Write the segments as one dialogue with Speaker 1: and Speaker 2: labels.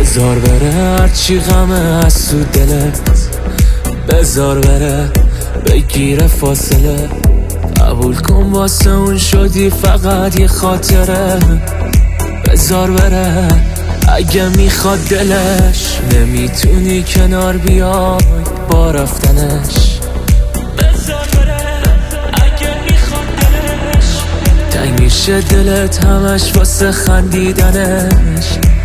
Speaker 1: بذار بره هرچی غمه از تو دلت، بذار بره بگیره فاصله. قبول کن واسه اون شدی فقط یه خاطره. بذار بره اگه میخواد دلش، نمیتونی کنار بیای با رفتنش. بذار بره اگه میخواد دلش، تنگ میشه دلت همش واسه خندیدنش.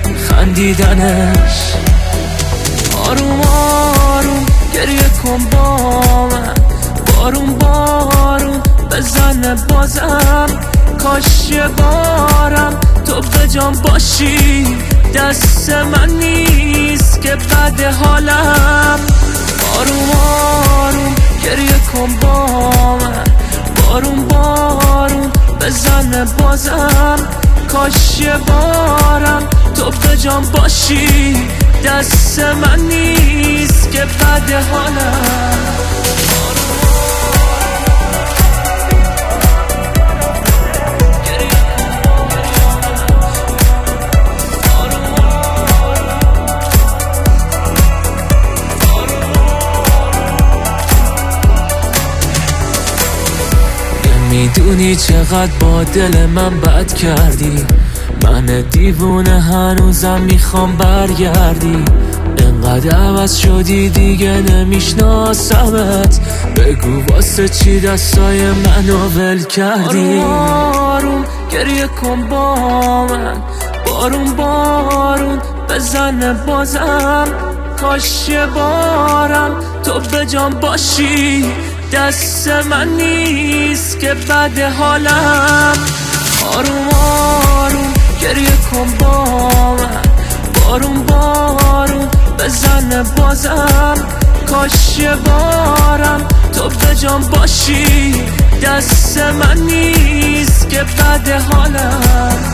Speaker 1: آروم آروم گریه کن با من، بارون بارون بزنه بازم. کاش یه بارم تو به جان باشی، دست من نیست که بد حالم. آروم آروم گریه کن با من، بارون بارون بزنه بازم. کاش یه بارم تو به جان باشی، دست من نیست که بد حالم. میدونی چقدر با دل من بد کردی، من دیوونه هنوزم میخوام برگردی. انقدر عوض شدی دیگه نمیشناسمت، بگو واسه چی دستای منو ول کردی. آروم آروم گریه کن با من، بارون بارون بزنه بازم. کاش یه بارم تو به جان باشی، دست من نیست که بد حالم. آروم آروم گریه کن با من، بارون بارون بزنه بازم. کاش یه بارم تو به جان باشی، دست من نیست که بد حالم.